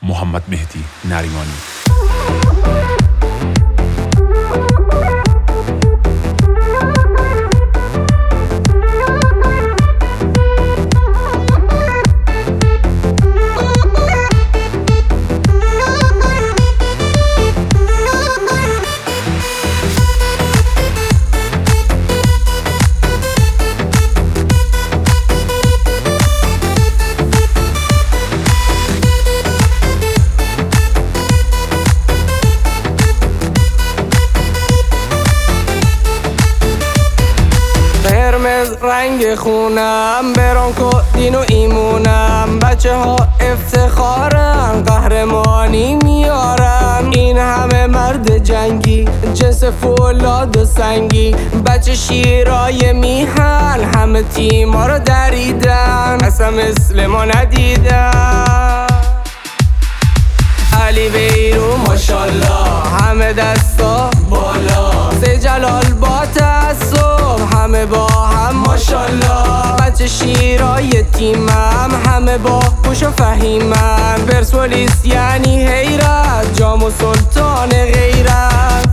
محمد مهدی نریمانی. رنگ خونم برانکو دین و ایمونم، بچه ها افتخارم قهرمانی میارم. این همه مرد جنگی جنس فولاد و سنگی، بچه شیرای میهن همه تیما رو دریدن، اصلا مثل ما ندیدن. علی بیرو ماشالله همه دستا بالا، سه جلال با تعصب همه با هم ماشالله. بچه شیرای تیمم همه با هوش و فهیمن، پرسپولیس یعنی حیرت، جام و سلطان غیرت.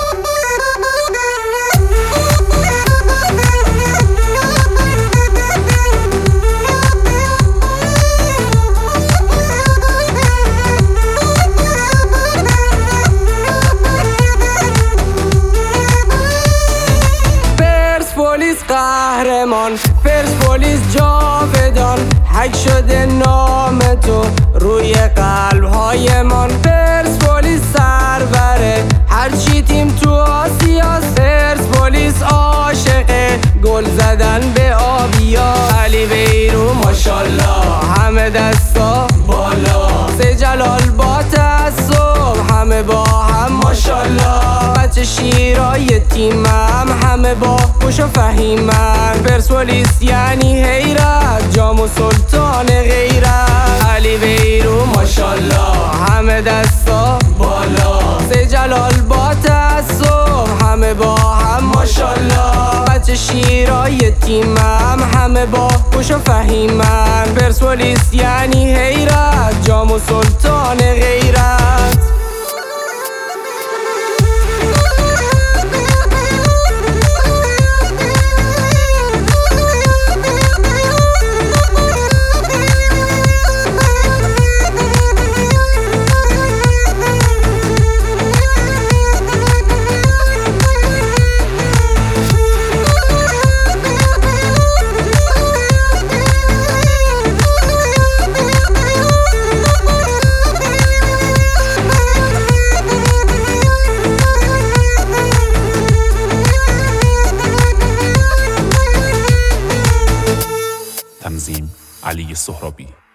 پرسپولیس قهرمان، پرسپولیس جاودان، حک شده نام تو روی قلب‌های من. پرسپولیس سربره هرچی تیم تو آسیاست، پرسپولیس عاشقه گل زدن به آبیا. علی بیرو ماشالله همه دستا بالا، سه جلال با تعصب همه با هم ماشالله. بچه شیرای تیمم همه با هوش و فهیمن، پرسپولیس یعنی حیرت، جام و سلطان غیرت. علی بیرو ماشالله همه دستا بالا، سه جلال با تعصب همه با هم ماشالله. بچه شیرای تیمم همه با هوش و فهیمن، پرسپولیس یعنی حیرت، جام و سلطان غیرت. تنظیم علی سهرابی.